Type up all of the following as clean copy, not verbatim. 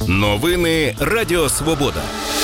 Новини Радіо Свобода.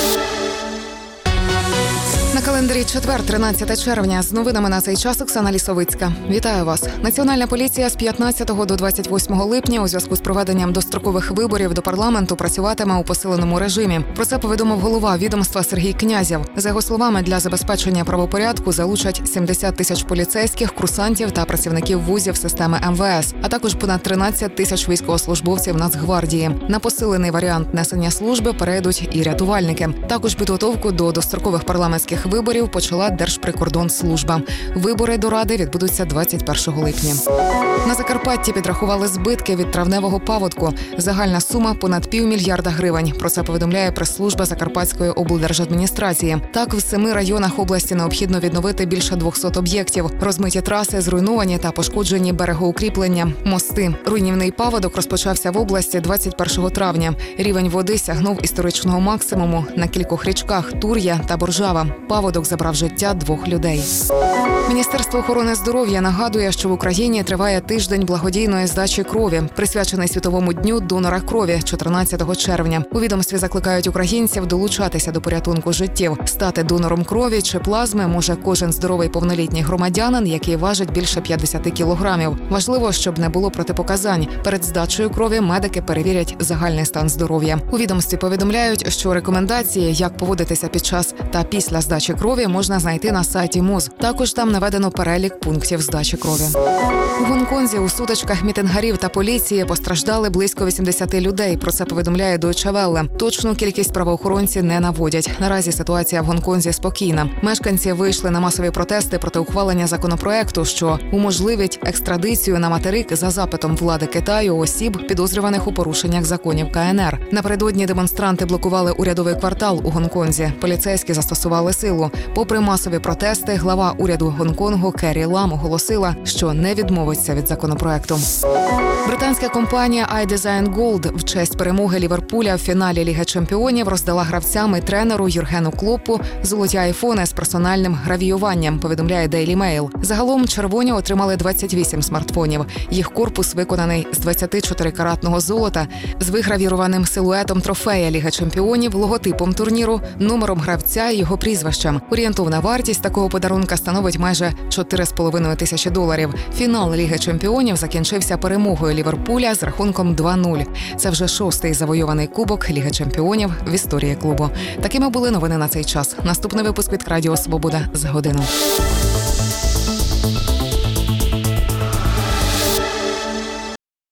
На календарі четвер, 13 червня. З новинами на цей час Оксана Лісовицька. Вітаю вас. Національна поліція з 15 до 28 липня у зв'язку з проведенням дострокових виборів до парламенту працюватиме у посиленому режимі. Про це повідомив голова відомства Сергій Князєв. За його словами, для забезпечення правопорядку залучать 70 тисяч поліцейських, курсантів та працівників вузів системи МВС, а також понад 13 тисяч військовослужбовців Нацгвардії. На посилений варіант несення служби перейдуть і рятувальники. Також підготовку до дострокових парламентських виборів почала Держприкордонслужба. Вибори до Ради відбудуться 21 липня. На Закарпатті підрахували збитки від травневого паводку. Загальна сума – понад $500 мільярда гривень. Про це повідомляє прес-служба Закарпатської облдержадміністрації. Так, в 7 районах області необхідно відновити більше 200 об'єктів. Розмиті траси, зруйновані та пошкоджені берегоукріплення, мости. Руйнівний паводок розпочався в області 21 травня. Рівень води сягнув історичного максимуму на кількох річках – Тур'я та Боржава. Паводок забрав життя 2 людей. Міністерство охорони здоров'я нагадує, що в Україні триває тиждень благодійної здачі крові, присвячений Світовому дню донора крові 14 червня. У відомстві закликають українців долучатися до порятунку життів. Стати донором крові чи плазми може кожен здоровий повнолітній громадянин, який важить більше 50 кілограмів. Важливо, щоб не було протипоказань. Перед здачею крові медики перевірять загальний стан здоров'я. У відомстві повідомляють, що рекомендації, як поводитися під час та після здачі крові, можна знайти на сайті МОЗ. Також там наведено перелік пунктів здачі крові. У Гонконзі у сутичках мітингарів та поліції постраждали близько 80 людей. Про це повідомляє Deutsche Welle. Точну кількість правоохоронці не наводять. Наразі ситуація в Гонконзі спокійна. Мешканці вийшли на масові протести проти ухвалення законопроекту, що уможливить екстрадицію на материк за запитом влади Китаю осіб, підозрюваних у порушеннях законів КНР. Напередодні демонстранти блокували урядовий квартал у Гонконзі. Поліцейські застосували силу. Попри масові протести, глава уряду Гонконгу Керрі Лам оголосила, що не відмовиться від законопроекту. Британська компанія iDesign Gold в честь перемоги Ліверпуля в фіналі Ліги Чемпіонів роздала гравцям і тренеру Юргену Клоппу золоті айфони з персональним гравіюванням, повідомляє Daily Mail. Загалом червоні отримали 28 смартфонів. Їх корпус виконаний з 24-каратного золота з вигравірованим силуетом трофея Ліги Чемпіонів, логотипом турніру, номером гравця і його прізвищем. Орієнтовна вартість такого подарунка становить майже $4,5 тисячі. Фінал Ліги Чемпіонів закінчився перемогою Ліверпуля з рахунком 2-0. Це вже 6-й завойований кубок Ліги Чемпіонів в історії клубу. Такими були новини на цей час. Наступний випуск від Радіо Свобода за годину.